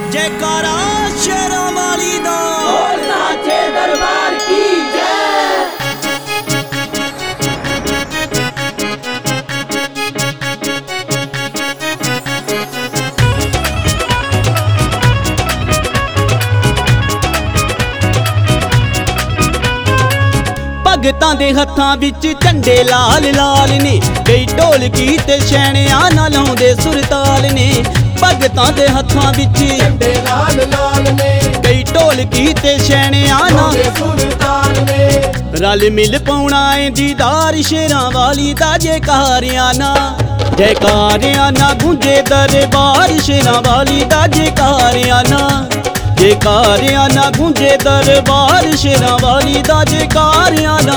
जयकारा शेरों वाली दा बोल साचे दरबार की जय। भगतां दे हत्थां विच झंडे लाल लाल ने, कई ढोलकी ते शैणियां नाल लाउंदे सुरताल ने। भगतां दे हत्थां विच झंडे लाल लाल ने, कई ढोलकी ते शैणियां नाल सुरताल ने। रल मिल पाउणा ऐ दीदार शेरां वाली दा, जयकारियां ना जयकारियां ना गूंजे दरबार शेरां वाली दा, जयकारियां ना जयकारियां ना गूंजे दरबार शेरां वाली दा, जयकारियां ना।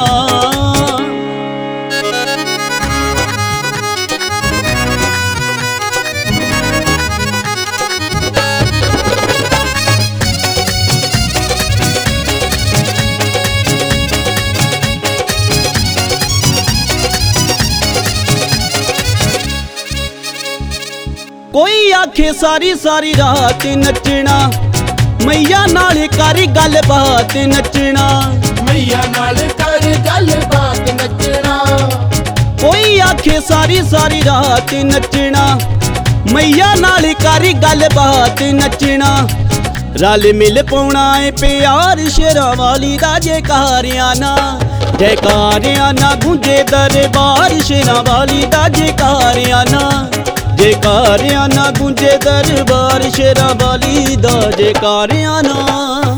कोई आखे सारी सारी रात नचना, मैया नाल करी गल बात नचना। मैया नाल कर गल बात नचना। कोई आखे सारी सारी रात नचना, मैया नाल करी गल बात नचना। रल मिल पाउणा ऐ प्यार शेरां वाली दा, जयकारियां ना जयकारियां ना गूंजे दरबार शेरां वाली दा, जयकारियां ना जयकारियां ना गूंजे दरबार शेरां वाली दा, जयकारियां ना।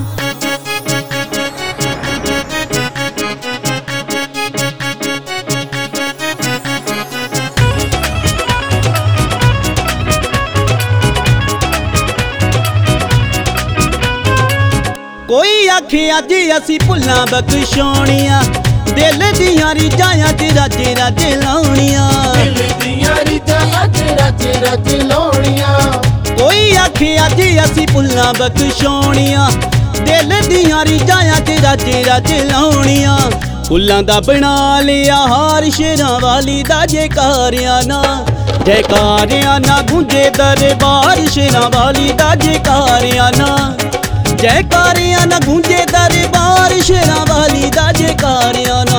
कोई आखे अज असी भुल्लां बख्शोणियां, दिल दियां रीझां अज रज रज लाउणियां। दिल दियां रीझां अज रज रज लाउणियां। कोई आखे अज असी भुल्लां बख्शोणियां, दिल दियां रीझां अज रज रज लाउणियां। फुल्लां दा बना लिया हार शेरां वाली दा, जयकारियां ना जयकारियां ना गूंजे दरबार शेरां वाली दा, जयकारियां ना जयकारियां ना गूंजे दरबार शेरां वाली दा, जयकारियां ना।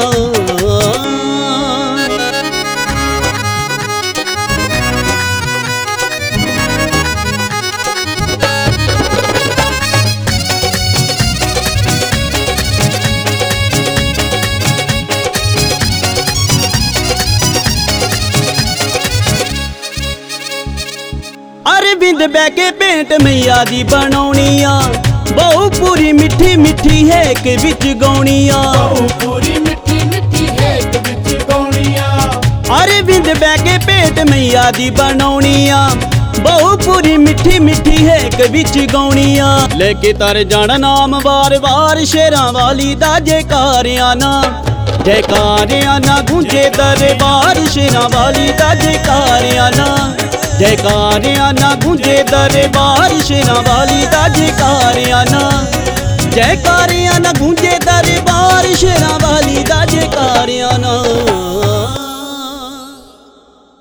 अरविंद बह के भेंट मैया दी बनाउणिया, बहु पूरी मिठी मिठी है के विच गौणिया। बहु पूरी मिठी मिठी है के विच गौणिया। अरविंद बह के भेंट मैया दी बनाउणिया, बहु पूरी मिठी मिठी है के विच गौणिया। लेके तर जाना नाम बार बार शेरां वाली दा, जयकारियां ना जयकारियां ना गूंजे दरबार शेरां वाली दा, जयकारियां ना जयकारियां ना गूंजे दरबार शेरां वाली दा, जयकारियां ना जयकारियां ना गूंजे दरबार शेरां वाली दा, जयकारियां ना।